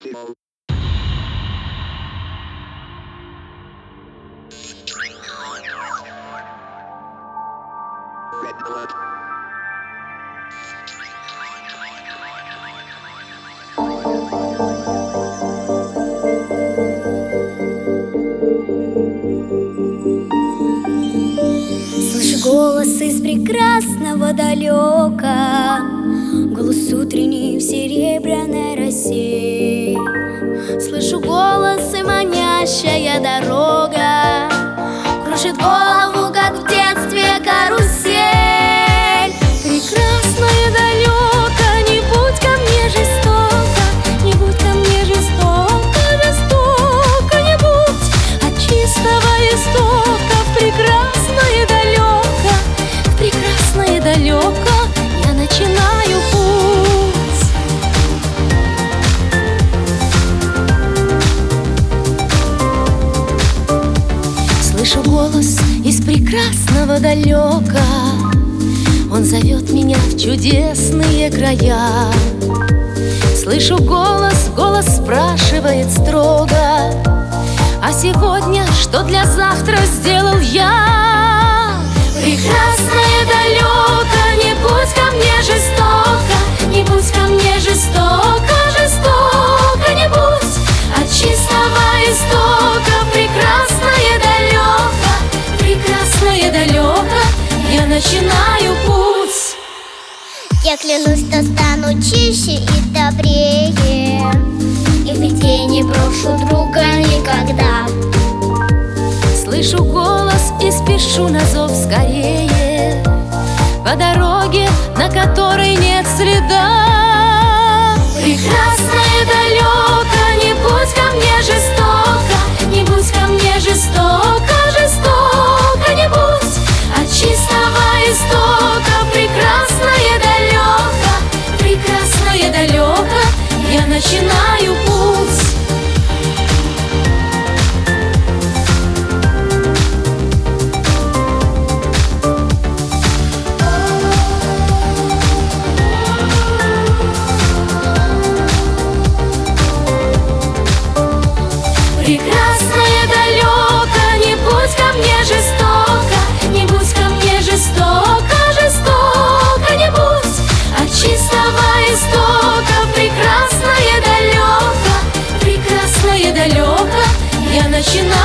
Festival. Red alert. Слышу голос из прекрасного далека, голос утренний в серебряной росе. Слышу голос и манящая дорога кружит голову, как в детстве карусель. Прекрасно и далеко, не будь ко мне жестоко, не будь ко мне жестоко, жестоко не будь. От чистого истока в прекрасное далеко, в прекрасное далеко я начинаю путь. Слышу голос из прекрасного далека, он зовет меня в чудесные края. Слышу голос, голос спрашивает строго: а сегодня что для завтра сделал я? Прекрасное далеко, не будь ко мне жестоко, не будь ко мне жестоко, жестоко не будь. От чистого истока в прекрасное далеко я начинаю путь. Я клянусь, что стану чище и добрее, и в беде не брошу друга никогда. Слышу голос и спешу на зов скорее, по дороге, на которой нет следа. Прекрасное далеко, не будь ко мне жестоко, не будь ко мне жестоко, жестоко не будь. От чистого истока в прекрасное далеко я начинаю путь. Прекрасное далеко, не будь ко мне жестоко, не будь ко мне жестоко, жестоко не будь. От чистого истока в прекрасное далеко я начинаю